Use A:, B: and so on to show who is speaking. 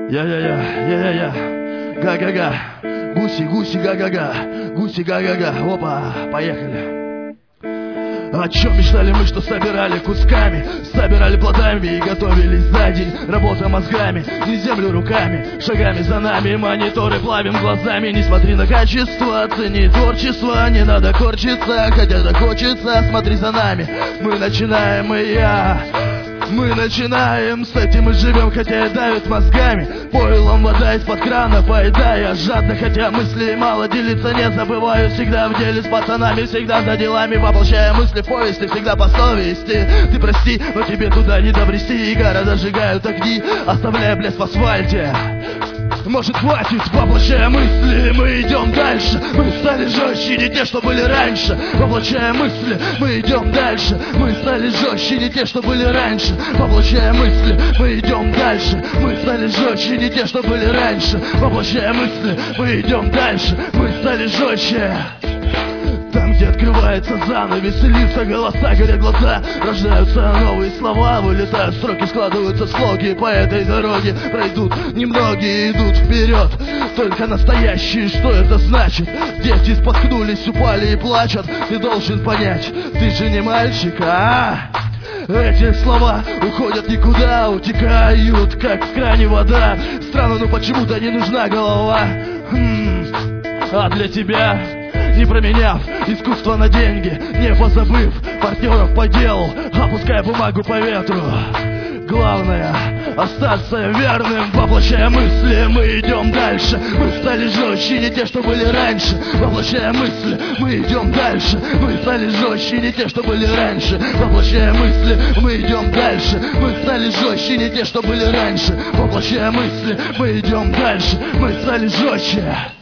A: Я-я-я, га-га-га, гуси-гуси, га-га-га, гуси, га-га-га, опа, поехали. О чем мечтали мы, что собирали кусками, собирали плодами и готовились за день. Работа мозгами, не землю руками, шагами за нами, мониторы плавим глазами. Не смотри на качество, оцени творчество, не надо корчиться, хотя так хочется. Смотри за нами, мы начинаем, мы начинаем, с этим и живем, хотя и давят мозгами. Пойлом вода из-под крана, поедая жадно, хотя мыслей мало, делиться не забываю. Всегда в деле с пацанами, всегда за делами, воплощая мысли в повести, всегда по совести. Ты прости, но тебе туда не добрести, и города сжигают огни, оставляя блеск в асфальте. Может, хватит, воплощая мысли, мы идем дальше. Мы стали жестче, не те, что были раньше. Воплощая мысли, мы идем дальше. Мы стали жестче, не те, что были раньше. Воплощая мысли, мы идем дальше. Мы стали жестче, не те, что были раньше. Воплощая мысли, мы идем дальше. Мы стали жестче. Там, где открывается занавес, лица, голоса, горят глаза, рождаются новые слова, вылетают строки, складываются слоги. По этой дороге пройдут немногие, идут вперед только настоящие. Что это значит? Дети споткнулись, упали и плачут. Ты должен понять, ты же не мальчик, Эти слова уходят никуда, утекают, как в кране вода. Странно, но почему-то не нужна голова. А для тебя, не променяв искусство на деньги, не позабыв партнеров по делу, опуская бумагу по ветру. Главное — остаться верным, воплощая мысли, мы идем дальше. Мы стали жестче, не те, что были раньше. Воплощая мысли, мы идем дальше. Мы стали жестче, не те, что были раньше. Воплощая мысли, мы идем дальше. Мы стали жестче, не те, что были раньше. Воплощая мысли, мы идем дальше. Мы стали жестче.